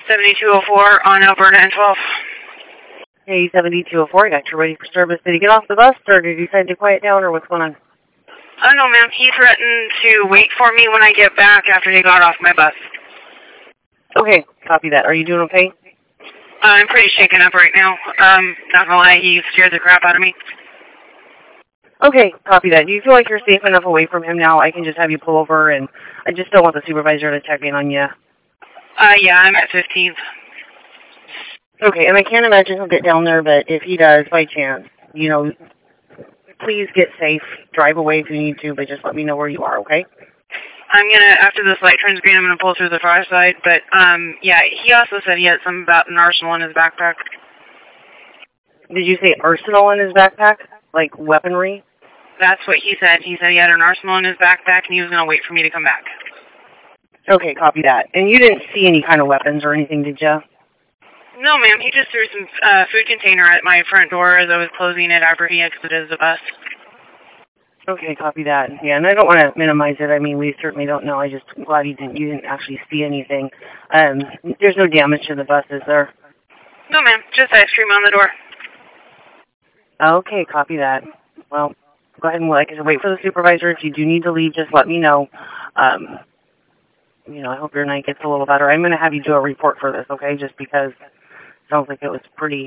7204 on Alberta and 12. Hey, 7204, I got you ready for service. Did he get off the bus, or did he decide to quiet down, or what's going on? Oh, no, ma'am. He threatened to wait for me when I get back after he got off my bus. Okay, copy that. Are you doing okay? I'm pretty shaken up right now. Not gonna lie, he scared the crap out of me. Okay, copy that. Do you feel like you're safe enough away from him now? I can just have you pull over, and I just don't want the supervisor to check in on you. Yeah, I'm at 15th. Okay, and I can't imagine he'll get down there, but if he does, by chance, you know, please get safe. Drive away if you need to, but just let me know where you are, okay? After this light turns green, I'm gonna pull through the far side, but, yeah, he also said he had something about an arsenal in his backpack. Did you say arsenal in his backpack? Like weaponry? That's what he said. He said he had an arsenal in his backpack, and he was gonna wait for me to come back. Okay, copy that. And you didn't see any kind of weapons or anything, did you? No, ma'am. He just threw some food container at my front door as I was closing it after he exited the bus. Okay, copy that. Yeah, and I don't want to minimize it. I mean, we certainly don't know. I just glad you didn't actually see anything. There's no damage to the bus, is there? No, ma'am. Just ice cream on the door. Okay, copy that. Well, go ahead and wait for the supervisor. If you do need to leave, just let me know. You know, I hope your night gets a little better. I'm going to have you do a report for this, okay? Just because it sounds like it was pretty,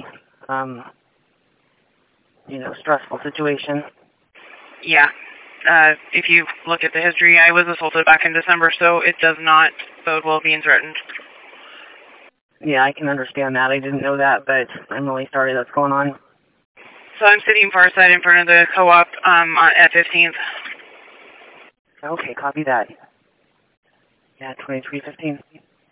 you know, stressful situation. Yeah. If you look at the history, I was assaulted back in December, so it does not bode well being threatened. Yeah, I can understand that. I didn't know that, but I'm really sorry that's going on. So I'm sitting far side in front of the co-op at 15th. Okay, copy that. Yeah, 2315.